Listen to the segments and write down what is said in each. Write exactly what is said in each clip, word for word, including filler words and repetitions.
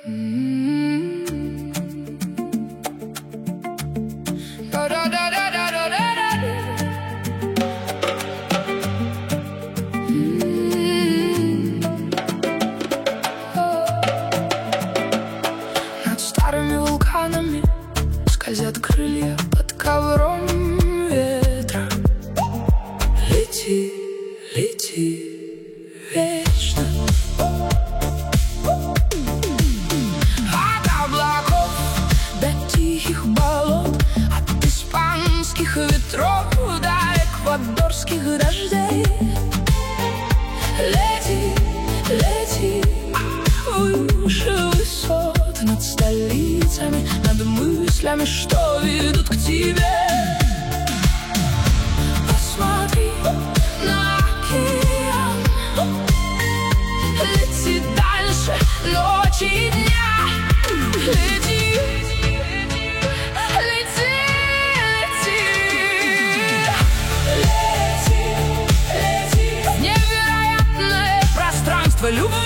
Над старыми вулканами скользят крылья под ковром ветра. Лети, лети вечно. От облаков до тихих болот, от испанских ветров до эквадорских дождей. Лети, лети выше высот, над столицами, над мыслями, что ведут к тебе. Посмотри на океан, лети дальше ночи и дня. Лети, лети, лети, лети, лети в невероятное пространство любви.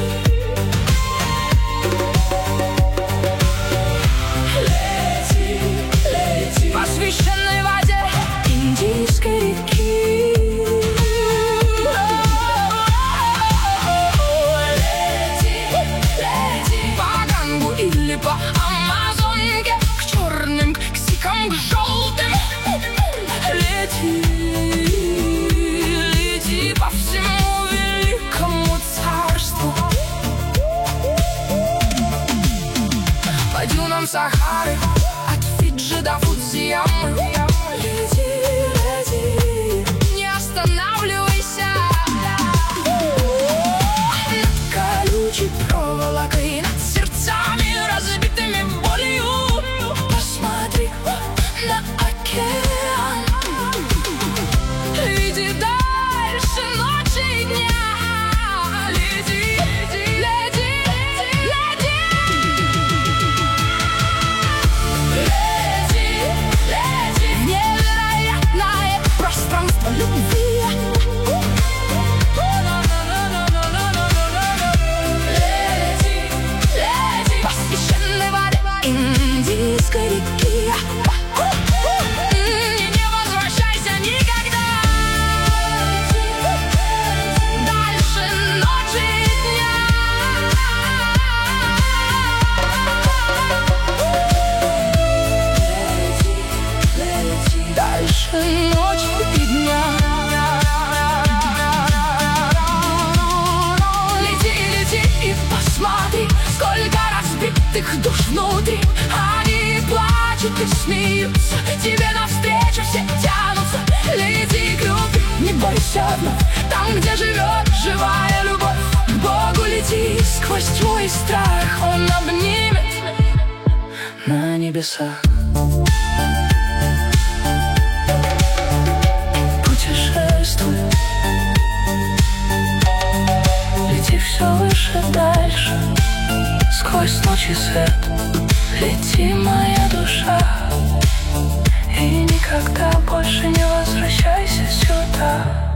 По священной воде Индийской реки. Лети, лети по Гангу или по Амазонке, к черным, к сикам, к желтым. Лети, лети по всему великому царству, по дюнам Сахары, до Фудзиямы. Лети, лети, не останавливайся. Над колючей проволокой, над сердцами, разбитыми болью. Посмотри на океан, иди дальше ночи и дня. Лети, лети, лети, лети. Индийской реки. Не возвращайся никогда. Дальше ночи и дня. Лети, лети, дальше ночи и дня. Лети, лети и посмотри, сколько разбитых душ внутри. Они плачут и смеются, тебе навстречу все тянутся. Лети к любви, не бойся вновь, там, где живет живая любовь. К Богу лети сквозь тьму и страх, Он обнимет на небесах. Путешествуй, лети все выше, дальше, сквозь ночь и свет. Лети, моя душа, и никогда больше не возвращайся сюда.